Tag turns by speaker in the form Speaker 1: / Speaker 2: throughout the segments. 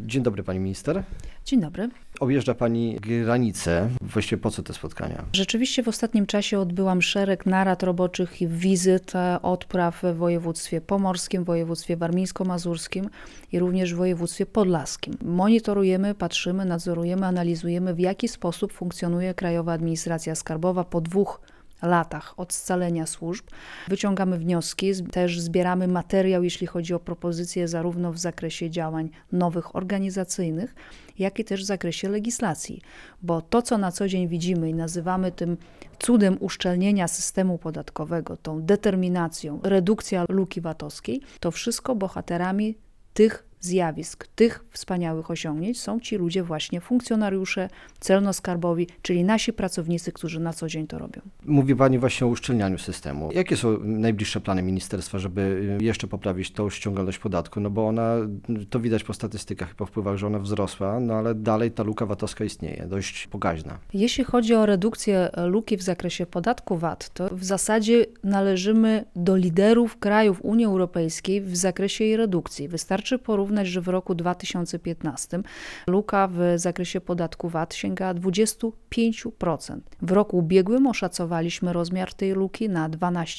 Speaker 1: Dzień dobry pani minister.
Speaker 2: Dzień dobry.
Speaker 1: Objeżdża pani granicę. Właściwie po co te spotkania?
Speaker 2: Rzeczywiście w ostatnim czasie odbyłam szereg narad roboczych i wizyt, odpraw w województwie pomorskim, województwie warmińsko-mazurskim i również w województwie podlaskim. Monitorujemy, patrzymy, nadzorujemy, analizujemy, w jaki sposób funkcjonuje Krajowa Administracja Skarbowa po 2 latach od scalenia służb. Wyciągamy wnioski, też zbieramy materiał, jeśli chodzi o propozycje zarówno w zakresie działań nowych organizacyjnych, jak i też w zakresie legislacji. Bo to, co na co dzień widzimy i nazywamy tym cudem uszczelnienia systemu podatkowego, tą determinacją, redukcja luki VAT-owskiej, to wszystko bohaterami tych zjawisk, tych wspaniałych osiągnięć są ci ludzie właśnie funkcjonariusze celno-skarbowi, czyli nasi pracownicy, którzy na co dzień to robią.
Speaker 1: Mówi pani właśnie o uszczelnianiu systemu. Jakie są najbliższe plany ministerstwa, żeby jeszcze poprawić tą ściągalność podatku? No bo ona, to widać po statystykach i po wpływach, że ona wzrosła, no ale dalej ta luka VAT-owska istnieje, dość pokaźna.
Speaker 2: Jeśli chodzi o redukcję luki w zakresie podatku VAT, to w zasadzie należymy do liderów krajów Unii Europejskiej w zakresie jej redukcji. Wystarczy porównać, że w roku 2015 luka w zakresie podatku VAT sięgała 25%. W roku ubiegłym oszacowaliśmy rozmiar tej luki na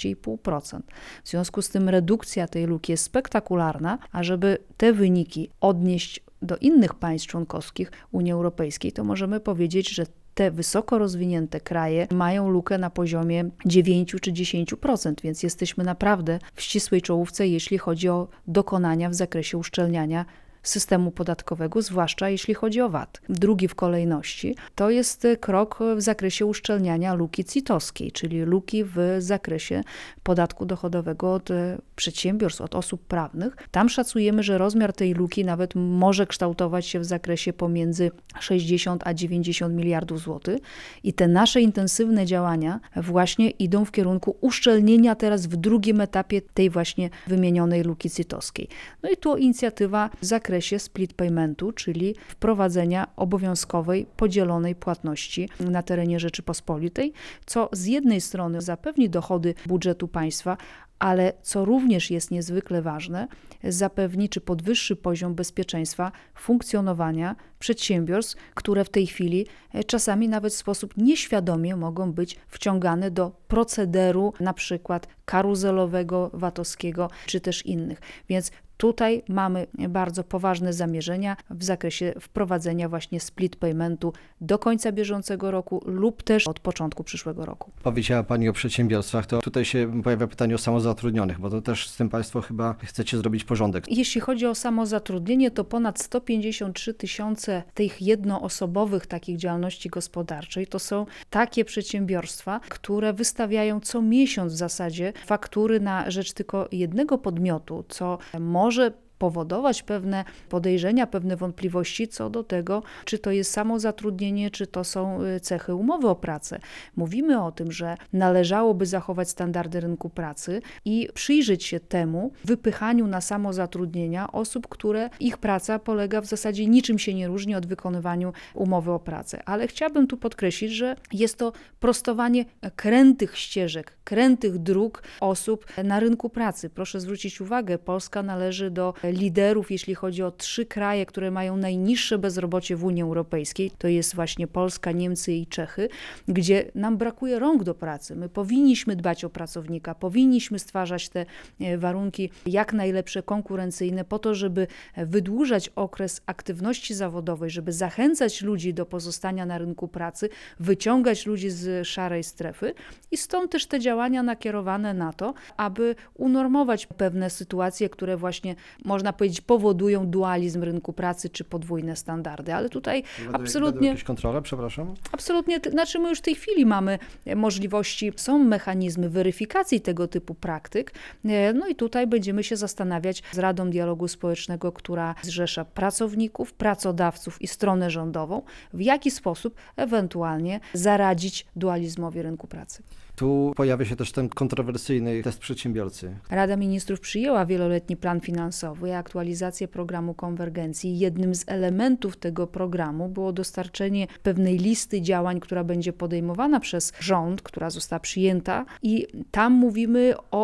Speaker 2: 12,5%. W związku z tym redukcja tej luki jest spektakularna, a żeby te wyniki odnieść do innych państw członkowskich Unii Europejskiej, to możemy powiedzieć, że te wysoko rozwinięte kraje mają lukę na poziomie 9 czy 10%, więc jesteśmy naprawdę w ścisłej czołówce, jeśli chodzi o dokonania w zakresie uszczelniania systemu podatkowego, zwłaszcza jeśli chodzi o VAT. Drugi w kolejności to jest krok w zakresie uszczelniania luki CIT-owskiej, czyli luki w zakresie podatku dochodowego od przedsiębiorstw, od osób prawnych. Tam szacujemy, że rozmiar tej luki nawet może kształtować się w zakresie pomiędzy 60 a 90 miliardów złotych i te nasze intensywne działania właśnie idą w kierunku uszczelnienia teraz w drugim etapie tej właśnie wymienionej luki CIT-owskiej. No i tu inicjatywa w zakresie split paymentu, czyli wprowadzenia obowiązkowej, podzielonej płatności na terenie Rzeczypospolitej, co z jednej strony zapewni dochody budżetu państwa, ale co również jest niezwykle ważne, zapewni czy podwyższy poziom bezpieczeństwa funkcjonowania przedsiębiorstw, które w tej chwili czasami nawet w sposób nieświadomie mogą być wciągane do procederu na przykład karuzelowego, VAT-owskiego czy też innych. Więc tutaj mamy bardzo poważne zamierzenia w zakresie wprowadzenia właśnie split paymentu do końca bieżącego roku lub też od początku przyszłego roku.
Speaker 1: Powiedziała pani o przedsiębiorstwach, to tutaj się pojawia pytanie o samozatrudnionych, bo to też z tym państwo chyba chcecie zrobić porządek.
Speaker 2: Jeśli chodzi o samozatrudnienie, to ponad 153 tysiące tych jednoosobowych takich działalności gospodarczej to są takie przedsiębiorstwa, które wystawiają co miesiąc w zasadzie faktury na rzecz tylko jednego podmiotu, co może powodować pewne podejrzenia, pewne wątpliwości co do tego, czy to jest samozatrudnienie, czy to są cechy umowy o pracę. Mówimy o tym, że należałoby zachować standardy rynku pracy i przyjrzeć się temu wypychaniu na samozatrudnienia osób, które ich praca polega w zasadzie niczym się nie różni od wykonywaniu umowy o pracę. Ale chciałabym tu podkreślić, że jest to prostowanie krętych ścieżek, krętych dróg osób na rynku pracy. Proszę zwrócić uwagę, Polska należy do liderów, jeśli chodzi o 3 kraje, które mają najniższe bezrobocie w Unii Europejskiej. To jest właśnie Polska, Niemcy i Czechy, gdzie nam brakuje rąk do pracy. My powinniśmy dbać o pracownika, powinniśmy stwarzać te warunki jak najlepsze, konkurencyjne po to, żeby wydłużać okres aktywności zawodowej, żeby zachęcać ludzi do pozostania na rynku pracy, wyciągać ludzi z szarej strefy i stąd też te działania nakierowane na to, aby unormować pewne sytuacje, które właśnie można powiedzieć powodują dualizm rynku pracy czy podwójne standardy, ale tutaj absolutnie...
Speaker 1: Jakieś kontrole, przepraszam?
Speaker 2: Absolutnie, znaczy my już w tej chwili mamy możliwości, są mechanizmy weryfikacji tego typu praktyk, no i tutaj będziemy się zastanawiać z Radą Dialogu Społecznego, która zrzesza pracowników, pracodawców i stronę rządową, w jaki sposób ewentualnie zaradzić dualizmowi rynku pracy.
Speaker 1: Tu pojawia się też ten kontrowersyjny test przedsiębiorcy.
Speaker 2: Rada Ministrów przyjęła wieloletni plan finansowy i aktualizację programu konwergencji. Jednym z elementów tego programu było dostarczenie pewnej listy działań, która będzie podejmowana przez rząd, która została przyjęta i tam mówimy o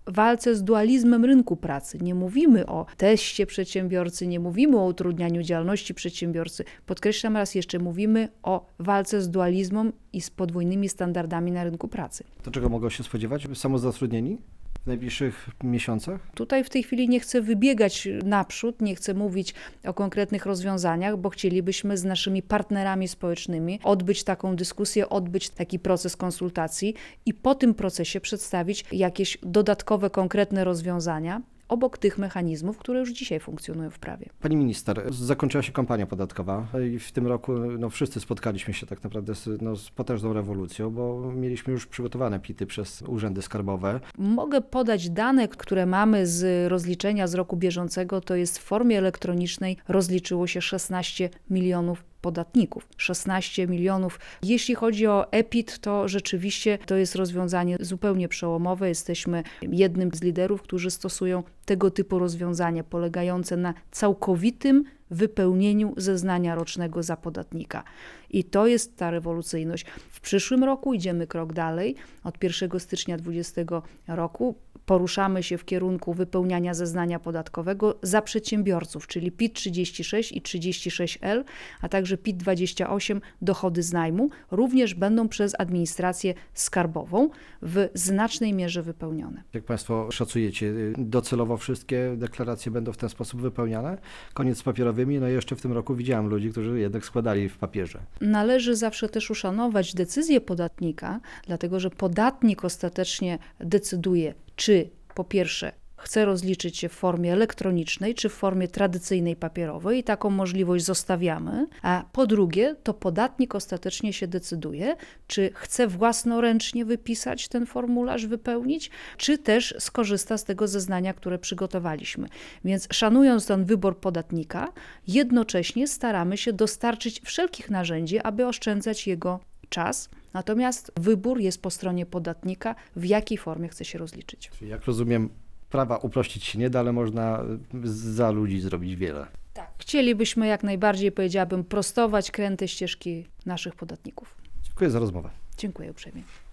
Speaker 2: walce z dualizmem rynku pracy. Nie mówimy o teście przedsiębiorcy, nie mówimy o utrudnianiu działalności przedsiębiorcy. Podkreślam raz jeszcze, mówimy o walce z dualizmem i z podwójnymi standardami na rynku pracy.
Speaker 1: To czego mogą się spodziewać? Samozatrudnieni w najbliższych miesiącach?
Speaker 2: Tutaj w tej chwili nie chcę wybiegać naprzód, nie chcę mówić o konkretnych rozwiązaniach, bo chcielibyśmy z naszymi partnerami społecznymi odbyć taką dyskusję, odbyć taki proces konsultacji i po tym procesie przedstawić jakieś dodatkowe, konkretne rozwiązania obok tych mechanizmów, które już dzisiaj funkcjonują w prawie.
Speaker 1: Pani minister, zakończyła się kampania podatkowa i w tym roku wszyscy spotkaliśmy się tak naprawdę z potężną rewolucją, bo mieliśmy już przygotowane PIT-y przez urzędy skarbowe.
Speaker 2: Mogę podać dane, które mamy z rozliczenia z roku bieżącego, to jest w formie elektronicznej rozliczyło się 16 milionów podatników. 16 milionów. Jeśli chodzi o e-PIT, to rzeczywiście to jest rozwiązanie zupełnie przełomowe. Jesteśmy jednym z liderów, którzy stosują tego typu rozwiązania polegające na całkowitym wypełnieniu zeznania rocznego za podatnika. I to jest ta rewolucyjność. W przyszłym roku idziemy krok dalej. Od 1 stycznia 2020 roku poruszamy się w kierunku wypełniania zeznania podatkowego za przedsiębiorców, czyli PIT 36 i 36L, a także PIT 28 dochody z najmu, również będą przez administrację skarbową w znacznej mierze wypełnione.
Speaker 1: Jak Państwo szacujecie, docelowo wszystkie deklaracje będą w ten sposób wypełniane? Koniec z papierowymi, no i jeszcze w tym roku widziałem ludzi, którzy jednak składali w papierze.
Speaker 2: Należy zawsze też uszanować decyzję podatnika, dlatego że podatnik ostatecznie decyduje, czy po pierwsze chce rozliczyć się w formie elektronicznej, czy w formie tradycyjnej papierowej i taką możliwość zostawiamy, a po drugie to podatnik ostatecznie się decyduje, czy chce własnoręcznie wypisać ten formularz, wypełnić, czy też skorzysta z tego zeznania, które przygotowaliśmy. Więc szanując ten wybór podatnika, jednocześnie staramy się dostarczyć wszelkich narzędzi, aby oszczędzać jego czas. Natomiast wybór jest po stronie podatnika, w jakiej formie chce się rozliczyć.
Speaker 1: Czyli jak rozumiem, prawa uprościć się nie da, ale można za ludzi zrobić wiele.
Speaker 2: Tak. Chcielibyśmy jak najbardziej, powiedziałabym, prostować kręte ścieżki naszych podatników.
Speaker 1: Dziękuję za rozmowę.
Speaker 2: Dziękuję uprzejmie.